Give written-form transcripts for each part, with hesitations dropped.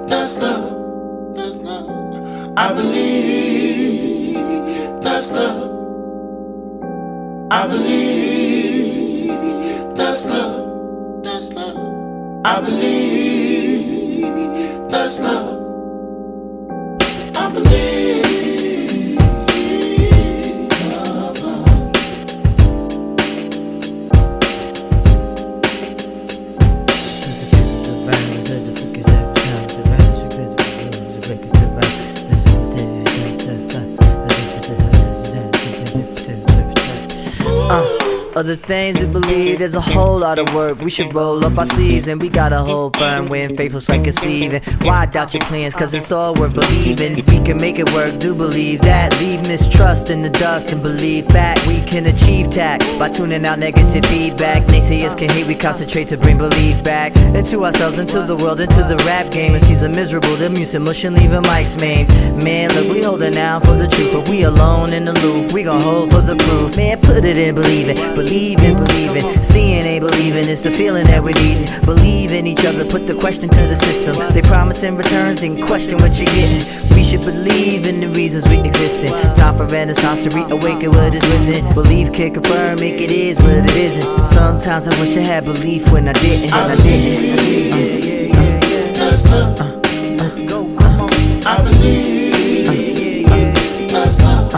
that's love, that's love. I believe that's love. I believe that's love, that's love. I believe that's love. I believe love, love. Other things we believe, there's a whole lot of work. We should roll up our sleeves and we gotta hold firm when faithful's like a sleeve. And why doubt your plans, cause it's all worth believing. We can make it work, do believe that. Leave mistrust in the dust and believe fact. We can achieve tact by tuning out negative feedback. Naysayers can hate, we concentrate to bring belief back into ourselves, into the world, into the rap game. If she's a miserable, the music mush and leaving mics maimed. Man, look, we holding out for the truth. If we alone and aloof, we gon' hold for the proof. Man, put it in believing. Believing, believing, seeing ain't believing. It's the feeling that we're needing. Believe in each other, put the question to the system. They promise in returns, then question what you're getting. We should believe in the reasons we exist in. Time for renaissance to reawaken what is within. Believe can confirm, make it is what it isn't. Sometimes I wish I had belief when I didn't. That's love. Let's go, come on. I believe that's love.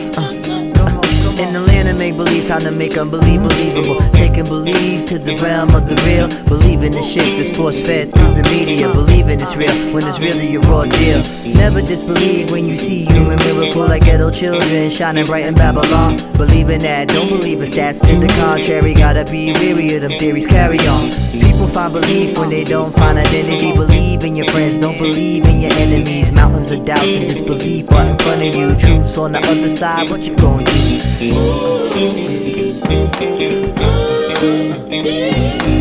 In the land of make-believe, time to make unbelief believable. Taking belief to the realm of the real. Believing the shit that's force-fed through the media. Believing it's real when it's really a raw deal. Never disbelieve when you see human miracle like ghetto children shining bright in Babylon. Believing that, don't believe in stats to the contrary. Gotta be weary of them theories, carry on. People find belief when they don't find identity. Believe in your friends, don't believe in your enemies. Mountains of doubts and disbelief right in front of you. Truth's on the other side, what you gonna do? Ooh.